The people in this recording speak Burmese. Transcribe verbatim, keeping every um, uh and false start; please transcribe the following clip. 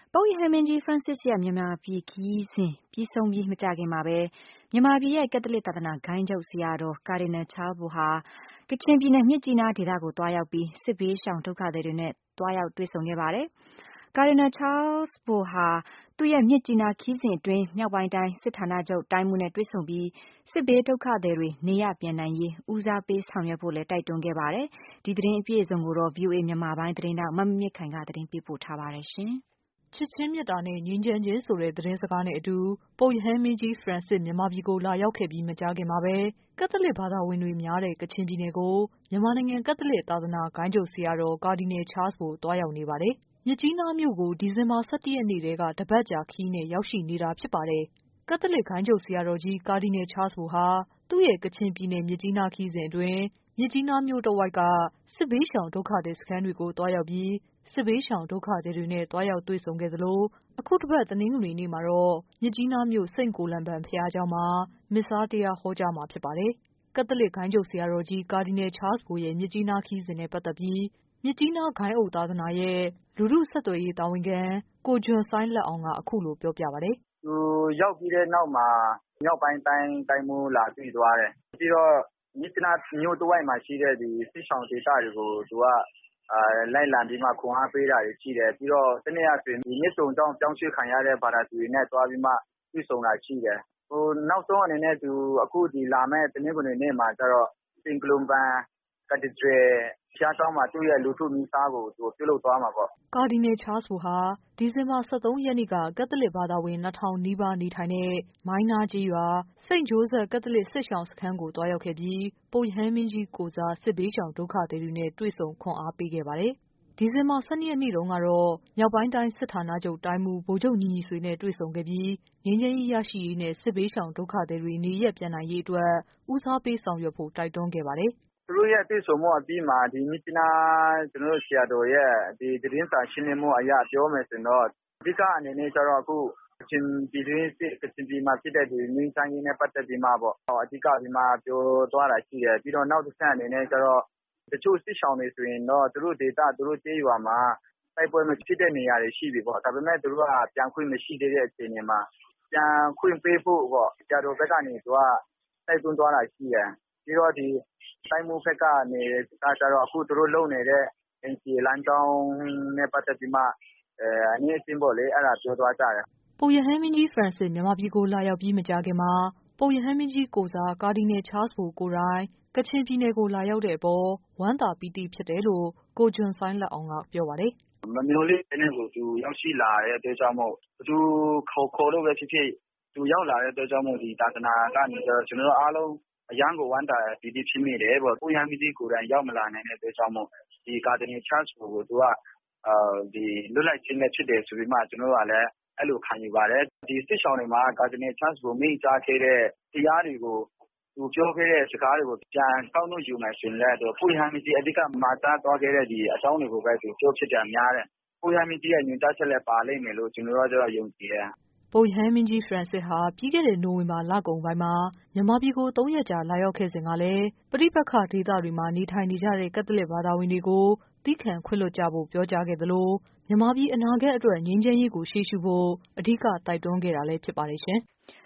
ပုပ်ရဟန်းမင်းကြီး Francis ရဲ့မြန်မာပြည်ခရီးစဉ်ပြီးဆုံးပြီးမကြာခင်မှာပဲမြန်မာပြည်ရဲ့ကက်သလစ်သာသနာဂိုဏ်းချုပ်ဆရာတော်ကာဒီနယ်ချားလ်ဘိုဟာကချင်ပြည်နယ်မြစ်ကြီးနားဒေသကိုသွားရောက်ပြီးစစ်ဘေးရှောင်ဒုက္ခသည်တွေနဲ့သွားရောက်တွေ့ဆုံခဲ့ပါတယ်။ကာဒီနယ်ချားလ်ဘိုဟာသူ့ရဲ့မြစ်ကြီးနားခရီးစဉ်အတွင်းမြောက်ပိုင်းတိုင်းစစ်ဌာနချုပ်တိုင်းမှူးနဲ့တွေ့ဆုံပြီးစစ်ဘေးဒုက္ခသည်တွေနေရပ်ပြန်နိုင်ရေးဦးစားပေးဆောင်ရွက်ဖို့လည်းတိုက်တွန်းခဲ့ပါတယ်။ဒီသတင်းအပြည့်အစုံကိုတော့ ဗွီအိုအေမြန်မာပိုင်းသတင်းထောက်မမြင့်ခိုင်ကသတင်းပေးပို့ထားပါတယ်ရှင်။ချစ်ချင်းမြတ်တာနဲ့ငြိမ်းချမ်းခြင်းဆိုတဲ့သတင်းစကားနဲ့အတူပုပ်ရဟန်းမင်းကြီး Francis မြန်မာပြည်ကိုလာရောက်ခဲ့ပြီးမကြာခင်မှာပဲကက်သလစ်ဘာသာဝင်တွေများတဲ့ကချင်ပြည်နယ်ကိုမြန်မာနိုင်ငံကက်သလစ်သာသနာဂိုဏ်းချုပ်ဆရာတော်ကာဒီနယ်ချားလ်ဘိုသွားရောက်နေပါတယ်။မြစ်ကြီးနားမြို့ကိုဒီဇင်ဘာ၁၁ရက်နေ့တည်းကတပတ်ကြာခရီးနဲ့ရောက်ရှိနေတာဖြစ်ပါတယ်။ကက်သလစ်ဂိုဏ်းချုပ်ဆရာတော်ကြီးကာဒီနယ်ချားလ်ဘိုဟာသူ့ရဲ့ကချင်ပြည်နယ်မြစ်ကြီးနားခရီးစဉ်အတွင်းမြစ်ကြီးနားမြို့တဝိုက်ကစစ်ဘေးရှောင်ဒုက္ခသည်စခန်းတွေကိုသွားရောက်ပြီးစစ်ဘေးရှောင်ဒုက္ခသည်တွေနဲ့သွားရောက်တွေ့ဆုံခဲ့သလိုအခုတစ်ပတ်တနင်္ဂနွေနေ့မှာတော့မြစ်ကြီးနားမြို့စိန့်ကိုလံဘန်ဘုရားကျောင်းမှာမစ္စားတရားဟောကြားမှာဖြစ်ပါတယ်။ကက်သလစ်ဂိုဏ်းချုပ်ဆရာတော်ကြီးကာဒီနယ်ချားလ်ဘိုရဲ့မြစ်ကြီးနားခရီးစဉ်နဲ့ပတ်သက်ပြီးမြစ်ကြီးနားဂိုဏ်းအုပ်သာသနာရဲ့လူထုဆက်သွယ်ရေးတာဝန်ခံကိုဂျွန်ဆိုင်းလက်အောင်ကအခုလိုပြောပြပါတယ်။သူရောက်ပြီးတဲ့နောက်မှာမြောက်ပိုင်းတိုင်းတိုင်းမှူးလာတွေ့သွားတယ်။ပြီးတော့မြစ်ကြီးနားမြို့တဝိုက်မှာရှိတဲ့ဒီစစ်ဆောင်ဒေသတွေကိုသူကအာလိုက်လံပြီးမှခွန်အားပေးတာတွေရှိတယ်ပြီးတော့တနေ့အပြင်ဒီမြစ်တုံကြောင့်ကြောင်းရွှေ့ခံရတဲ့ဘာသာသူတွေနဲ့တွားပြီးမှတွေ့ဆုံတာရှိတယ်ဟိုနောက်ဆုံးအနေနဲ့သူအခုဒီလာမဲ့တနင်္ဂနွေနေ့မှာကျတော့စင်ကလွန်ဘန်ကတဒရယ်ဖျားတောင်းမှာသူ့ရဲ့လူထုမိသားကိုသူပြုလုပ်သွားမှာပေါ့ကာဒီနယ်ချားလ်ဘိုဟာဒီဇင်ဘာ၁၃ရက်နေ့ကကက်သလစ်ဘာသာဝင်နှစ်ထောင်နီးပါးနေထိုင်တဲ့မိုင်းနားကျေးရွာစိန့်ဂျိုးဆက်ကက်သလစ်စစ်ရှောင်စခန်းကိုတွားရောက်ခဲ့ပြီးပုပ်ရဟန်းမင်းကြီးကိုစားစစ်ဘေးရှောင်ဒုက္ခသည်တွေနဲ့တွေ့ဆုံခွန်အားပေးခဲ့ပါတယ်။ဒီဇင်ဘာ၁၂ရက်နေ့တုန်းကတော့မြောက်ပိုင်းတိုင်းစစ်ဌာနချုပ်တိုင်းမှူးဗိုလ်ချုပ်ညီညီဆွေနဲ့တွေ့ဆုံခဲ့ပြီးငြိမ်းချမ်းရေးရရှိရေးနဲ့စစ်ဘေးရှောင်ဒုက္ခသည်တွေနေရပ်ပြန်နိုင်ရေးအတွက်ဦးစားပေးဆောင်ရွက်ဖို့တိုက်တွန်းခဲ့ပါတယ်။သူတို့ရဲ့တွေ့ဆုံမှုအပြီးမှာဒီမြစ်ကြီးနားကျွန်တော်တို့ဆရာတော်ရဲ့ဒီသတင်းစာရှင်းလင်းမှုအရာပြောမယ်ဆိုတော့အဓိကအနေနဲ့ကျတော့အခုကချင်ပြည်တွင်းစစ်ကချင်ပြည်မှာဖြစ်တဲ့ဒီငင်းဆိုင်ရင်းနဲ့ပတ်သက်ပြီးမှပေါ့အဓိကဒီမှာပြောသွားတာရှိတယ်ပြီးတော့နောက်တစ်ဆက်အနေနဲ့ကျတော့တချို့စစ်ဆောင်တွေဆိုရင်တော့သူတို့ဒေတာသူတို့ကျေးရွာမှာတိုက်ပွဲမဖြစ်တဲ့နေရာတွေရှိပြီပေါ့ဒါပေမဲ့သူတို့ကပြန်ခွင့်မရှိသေးတဲ့အခြေအနေမှာပြန်ခွင့်ပေးဖို့ပေါ့ဆရာတော်ဘက်ကနေသူကတိုက်တွန်းသွားတာရှိတယ်ပြီးတော့ဒီတိုင်းမှုဘက်ကနေဒါကြတော့အခုသူတို့လုံနေတဲ့ အန် စီ လမ်းကြောင်းနဲ့ပတ်သက်ပြီးမှအဲအနည်းအကျဉ်းပေါ့လေအဲ့ဒါပြောသွားကြတယ်ပုပ်ရဟန်းမင်းကြီး Francis မြန်မာပြည်ကိုလာရောက်ပြီးမကြာခင်မှာပုပ်ရဟန်းမင်းကြီးကိုစားကာဒီနယ်ချားလ်ဘိုကိုယ်တိုင်ကချင်ပြည်နယ်ကိုလာရောက်တဲ့အပေါ်ဝမ်းသာပီတိဖြစ်တယ်လို့ကိုဂျွန်ဆိုင်းလက်အောင်ကပြောပါတယ်။မမျိုးလေးတဲ့ကိုသူရောက်ရှိလာတဲ့အတွက်ကြောင့်မို့သူခေါ်ခေါ်လို့ပဲဖြစ်ဖြစ်သူရောက်လာတဲ့အတွက်ကြောင့်မို့ဒီသာသနာကနေကျွန်တော်တို့အားလုံးအရန်ကိုဝမ်းသာပီတိဖြစ်မိတယ်ပေါ့ပုပ်ရဟန်းမင်းကြီးကိုယ်တိုင်ရောက်မလာနိုင်တဲ့အတွက်ကြောင့်မို့ဒီကာဒီနယ်ချားလ်ဘိုကိုသူကအာဒီလွတ်လပ်ခြင်းနဲ့ဖြစ်တယ်ဆိုပြီးမှကျွန်တော်တို့ကလည်းအဲ့လိုခံယူပါတယ်ဒီစစ်ဆောင်တွေမှာကာဒီနယ်ချားလ်ဘိုမိကြားခဲ့တဲ့တရားတွေကိုသူပြောခဲ့တဲ့စကားတွေကိုပြန်ကောက်လို့ယူမယ်ဆိုရင်လည်းပုပ်ရဟန်းမင်းကြီးအဓိကမှာသားသွားခဲ့တဲ့ဒီအကြောင်းတွေကိုပဲသူပြောဖြစ်တယ်များတယ်ပုပ်ရဟန်းမင်းကြီးရဲ့ညွှန်ကြားချက်လည်းပါလိမ့်မယ်လို့ကျွန်တော်တို့ကယုံကြည်တယ်ပုပ်ရဟန်းမင်းကြီး Francis ဟာပြီးခဲ့တဲ့နိုဝင်ဘာလကုန်ပိုင်းမှာမြန်မာပြည်ကိုသုံးရက်ကြာလာရောက်ခဲ့စဉ်ကလည်းပဋိပက္ခဒေသတွေမှာနေထိုင်နေကြတဲ့ကက်သလစ်ဘာသာဝင်တွေကိုသီးခံခွင့်လွှတ်ကြဖို့ပြောကြားခဲ့သလိုမြန်မာပြည်အနာဂတ်အတွက်ငြိမ်းချမ်းရေးကိုရှေ့ရှုဖို့အဓိကတိုက်တွန်းခဲ့တာလည်းဖြစ်ပါတယ်ရှင်။